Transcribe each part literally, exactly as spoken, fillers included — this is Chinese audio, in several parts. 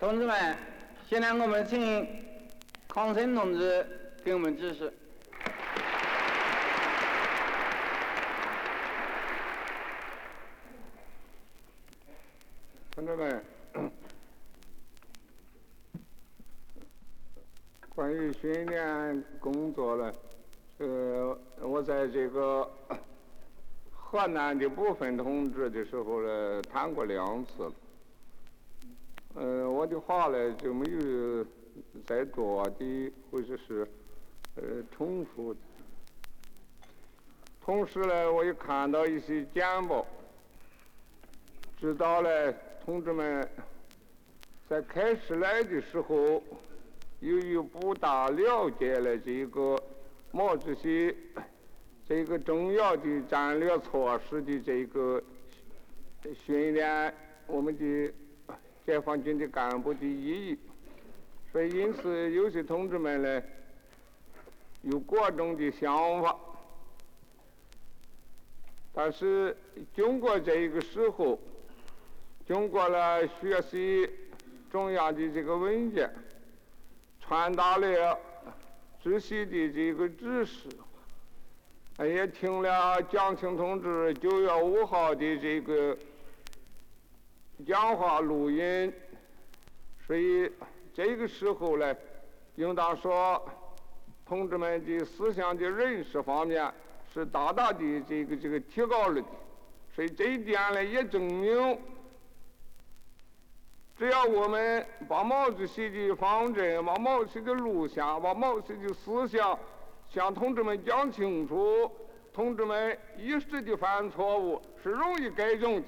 同志们，现在我们请康生同志给我们指示。 同志们，关于训练工作呢，呃，我在这个河南的部分同志的时候呢，谈过两次了。呃，我的话呢就没有再多的或者是呃重复的。同时呢，我也看到一些简报，知道呢，同志们在开始来的时候，由于不大了解了这个毛主席这个重要的战略措施的这个训练我们的解放军的干部的意义，所以因此有些同志们呢有各种的想法，但是经过这个时候，经过了学习中央的这个文件，传达了主席的这个指示，也听了蒋庆同志九月五号的这个讲话录音，所以这个时候呢，应当说同志们的思想的认识方面是大大的这个这个提高了的，所以这一点呢也证明，只要我们把毛主席的方针、把毛主席的路线、把毛主席的思想向同志们讲清楚，同志们一时的犯错误是容易改正的。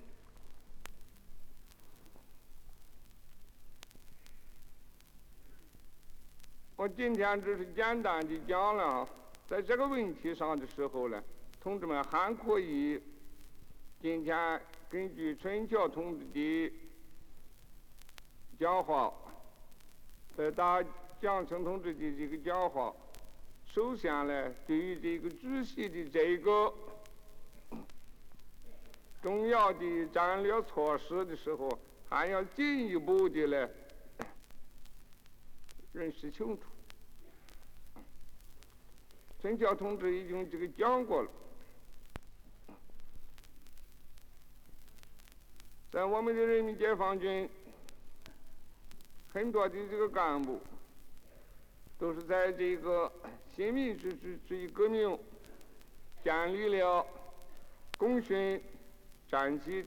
我今天只是简单的讲了，在这个问题上的时候呢，同志们还可以今天根据陈桥同志的讲话，再打蒋庆同志的这个讲话，首先呢，对于这个主席的这个重要的战略措施的时候，还要进一步的呢认识清楚。陈桥同志已经这个讲过了，在我们的人民解放军，很多的这个干部都是在这个新民主主义革命建立了功勋战绩，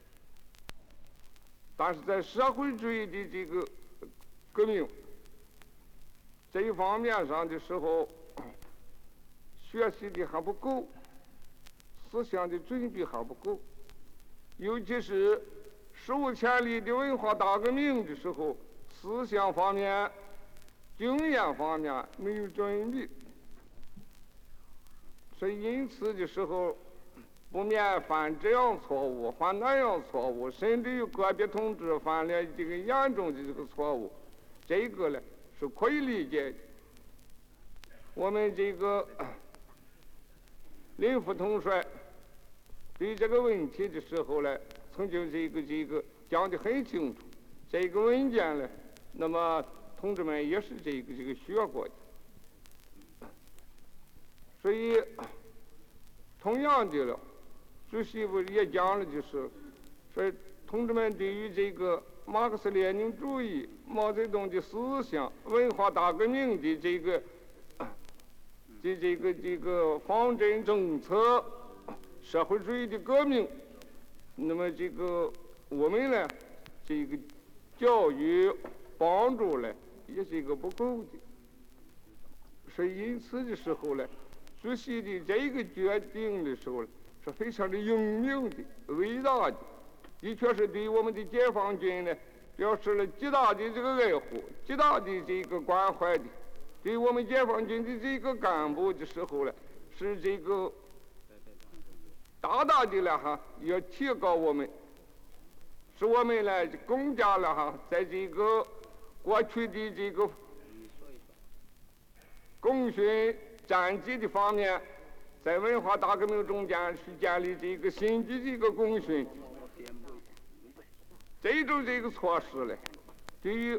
但是在社会主义的这个革命这一方面上的时候，学习的还不够，思想的准备还不够，尤其是史无前例的文化大革命的时候，思想方面、经验方面没有准备，所以因此的时候，不免犯这样错误，犯那样错误，甚至于个别同志犯了这个严重的这个错误，这个呢是可以理解的。我们这个林副统帅对这个问题的时候呢，曾经这个这个讲得很清楚。这个文件呢，那么同志们也是这个这个学过的，所以同样的了，主席不也讲了，就是说同志们对于这个马克思列宁主义、毛泽东的思想、文化大革命的这个这这个这个方针政策、社会主义的革命，那么这个我们呢，这个教育帮助呢也是一个不够的，所以因此的时候呢，主席的这个决定的时候是非常的英明的、伟大的，的确是对我们的解放军呢表示了极大的这个爱护、极大的这个关怀的。对我们解放军的这个干部的时候呢，是这个大大的了哈，要提高我们，使我们呢更加了哈，在这个过去的这个功勋战绩的方面，在文化大革命中间去建立这个新的这个功勋，这种这个措施呢， 对于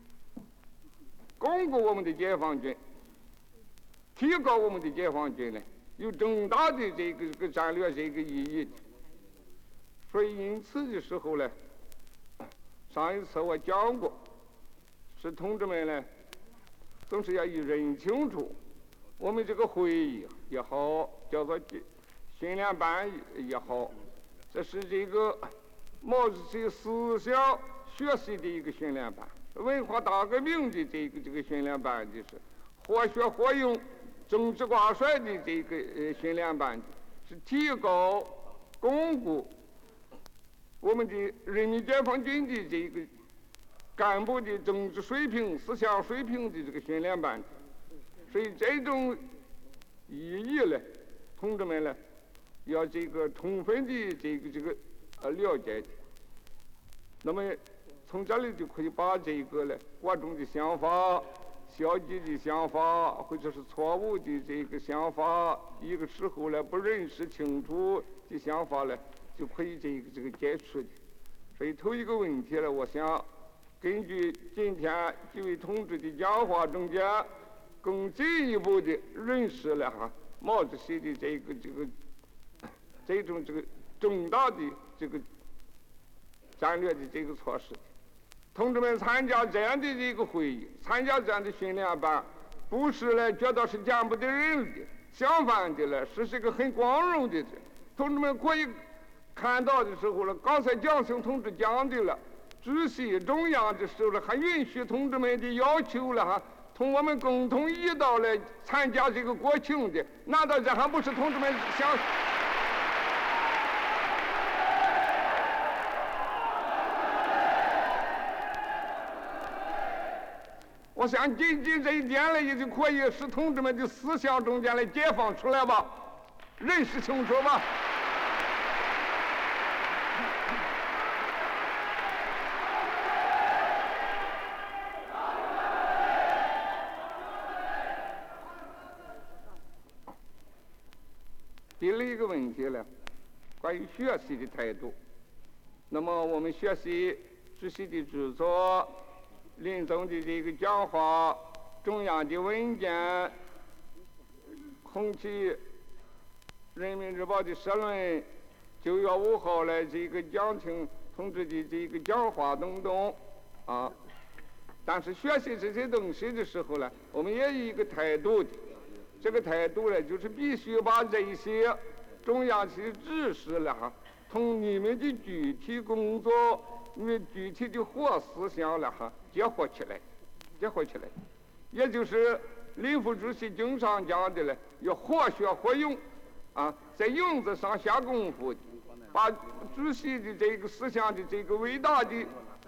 巩固我们的解放军、提高我们的解放军呢，有重大的这个这个战略这个意义。所以因此的时候呢，上一次我讲过，是同志们呢，总是要一认清楚，我们这个会议也好，叫做训练班也好，这是这个毛主席思想学习的一个训练班，文化大革命的这个这个训练班的是活学活用、政治挂帅的这个呃训练班，是提高、巩固我们的人民解放军的这个干部的政治水平、思想水平的这个训练班。所以这种意义呢，同志们呢，要这个充分的这个这个呃了解。那么从这里就可以把这个呢各种的想法、消极的想法或者是错误的这个想法，一个时候呢不认识清楚的想法呢，就可以这个这个解除的。所以头一个问题呢，我想根据今天几位同志的讲话中间，更进一步的认识了哈毛主席的这个这个这种这个重大的这个战略的这个措施。同志们参加这样的一个会议，参加这样的训练班，不是呢觉得是见不得人的，相反的呢是这个很光荣的事。同志们可以看到的时候呢，刚才蒋兴同志讲的了，主席中央的时候呢，还允许同志们的要求了哈，同我们共同一道来参加这个国庆的，难道这还不是同志们想？我想仅仅这一点呢，也就可以使同志们的思想中间来解放出来吧，认识清楚吧。第二一个问题呢，关于学习的态度。那么我们学习主席的著作、林总的这个讲话、中央的文件、红旗人民日报的社论、九月五号来这个蒋庆同志的这个讲话等等啊。但是学习这些东西的时候呢，我们也有一个态度的。这个态度呢，就是必须把这些中央的指示了哈，同你们的具体工作、你们具体的活思想了哈结合起来，结合起来，也就是林副主席经常讲的了，要活学活用，啊，在用子上下功夫，把主席的这个思想的这个伟大的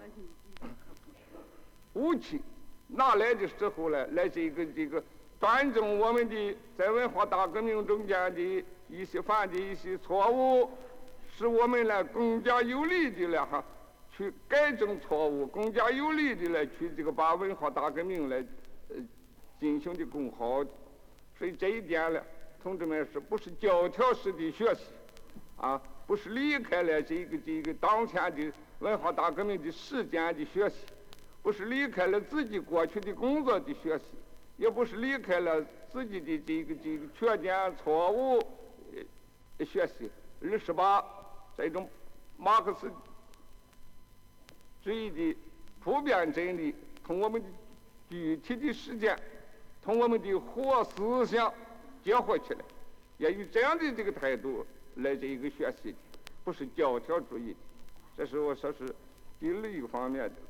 武器拿来的时候呢，来这个这个。端正我们的在文化大革命中间的一些犯的一些错误，使我们呢更加有力的了哈去改正错误，更加有力的来去这个把文化大革命来呃进行的更好。所以这一点呢，同志们是不是教条式的学习啊？不是离开了这个这个当前的文化大革命的时间的学习，不是离开了自己过去的工作的学习。也不是离开了自己的这个这个缺点错误呃学习，而是把这种马克思主义的普遍真理同我们的具体的实践，同我们的活思想结合起来，也以这样的这个态度来这一个学习，不是教条主义。这是我说是第二一个方面的。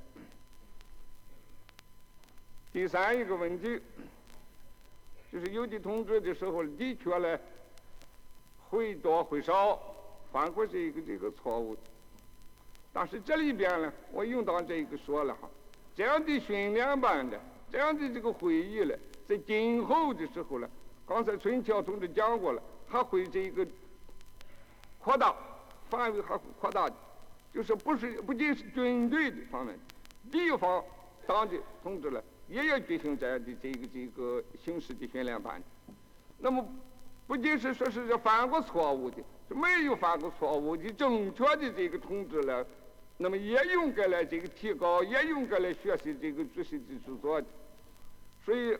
第三一个问题，就是有的同志的时候的确呢会多会少犯过这个这个错误，但是这里边呢，我用到这个说了哈，这样的训练班的这样的这个会议呢，在今后的时候呢，刚才春桥同志讲过了，还会这个扩大范围，还会扩大的，就是不是不仅是军队的方面，地方党的同志呢。也要举行这样的这个这个形式的训练班。那么不仅是说是犯过错误的，没有犯过错误的正确的这个同志呢， 那么也应该来这个提高，也应该来学习这个主席的著作的。所以，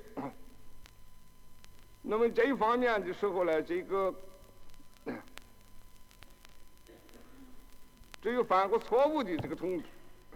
那么这一方面的时候呢，这个只有犯过错误的这个同志，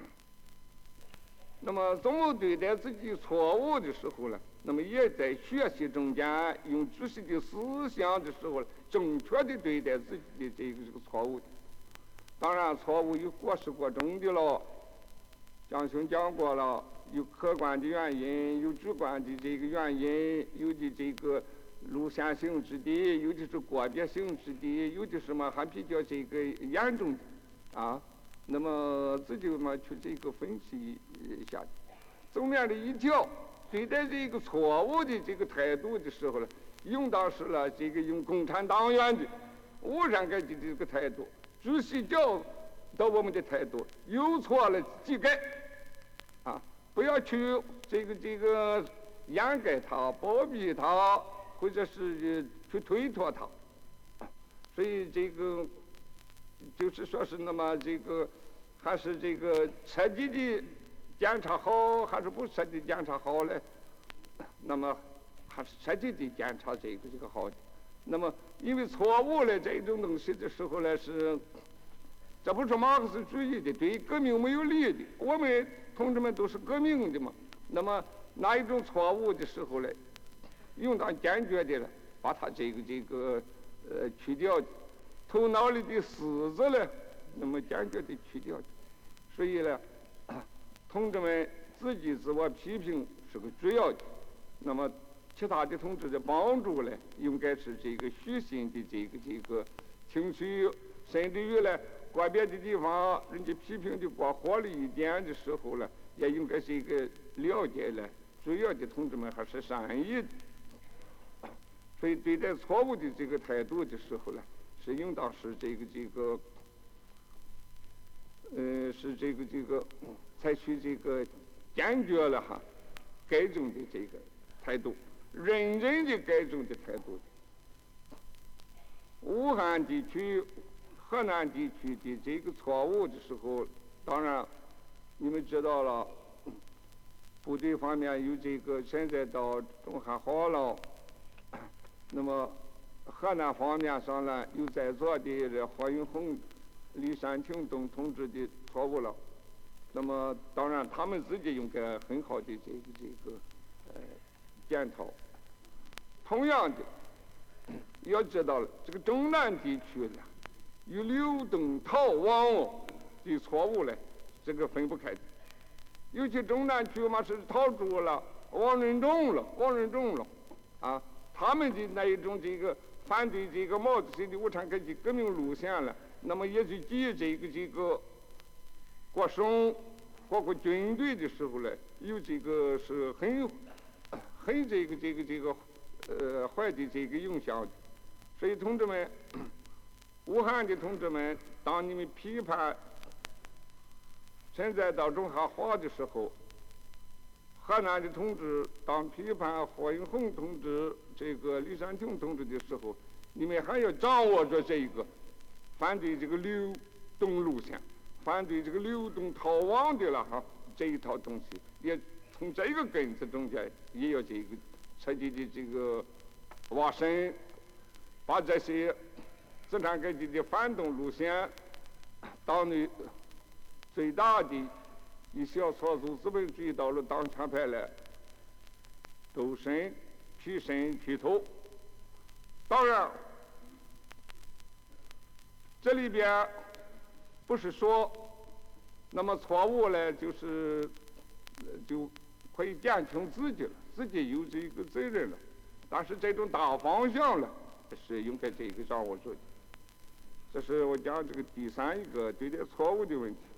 那么怎么对待自己错误的时候呢？那么也在学习中间用知识的思想的时候，正确的对待自己的这个这个错误。当然，错误有各式各种的了，蒋兄讲过了，有客观的原因，有主观的这个原因，有的这个路线性质的，有的是个别性质的，有的什么还比较这个严重的啊。那么自己嘛去这个分析一下，总面的一条，对待这个错误的这个态度的时候呢，应当是了这个用共产党员的无产阶级的这个态度，主席教导我们的态度，有错了即改，啊，不要去这个这个掩盖它、包庇它，或者是去推脱它，所以这个就是说是那么这个。还是这个彻底的检查好，还是不彻底检查好呢？那么还是彻底的检查这个这个好的。那么因为错误的这种东西的时候呢，是这不是马克思主义的，对革命没有利的。我们同志们都是革命的嘛。那么哪一种错误的时候呢，应当坚决的了，把它这个这个呃去掉，头脑里的虱子呢。那么坚决地去掉，所以呢，同志们自己自我批评是个主要的。那么其他的同志的帮助呢，应该是这个虚心的这个这个听取，甚至于呢，个别的地方人家批评的过火了一点的时候呢，也应该是一个了解呢。主要的同志们还是善意的，所以对待错误的这个态度的时候呢，是应当是这个这个。呃，是这个这个采取这个坚决了哈改正的这个态度，认真的改正的态度。武汉地区、河南地区的这个错误的时候，当然你们知道了，部队方面有这个现在到中汉好了，那么河南方面上呢，有在座的这何云红。李山亭等同志的错误了，那么当然他们自己应该很好的这个这个呃检讨。同样的，要知道了这个中南地区呢，与流动逃亡的错误呢，这个分不开的。尤其中南区嘛是逃出了王任重了，王任重了，啊，他们的那一种这个反对这个毛泽东的无产阶级革命路线了。那么也是基于这个这个国省包括军队的时候呢，有这个是很很这个这个这个呃坏的这个影响。所以同志们，武汉的同志们，当你们批判现在到中汉话的时候，河南的同志当批判何云红同志、这个李山亭同志的时候，你们还要掌握着这一个。反对这个流动路线，反对这个流动逃亡的了哈，这一套东西也从这个根子中间也要这个彻底的这个挖深，把这些资产阶级的反动路线，党内最大的以小撮组资本主义道路党强派来斗深、提深、提透。当然。这里边不是说，那么错误呢，就是就可以减轻自己了，自己有这个责任了。但是这种大方向呢，是应该这个掌握住的。这是我讲这个第三一个对待错误的问题。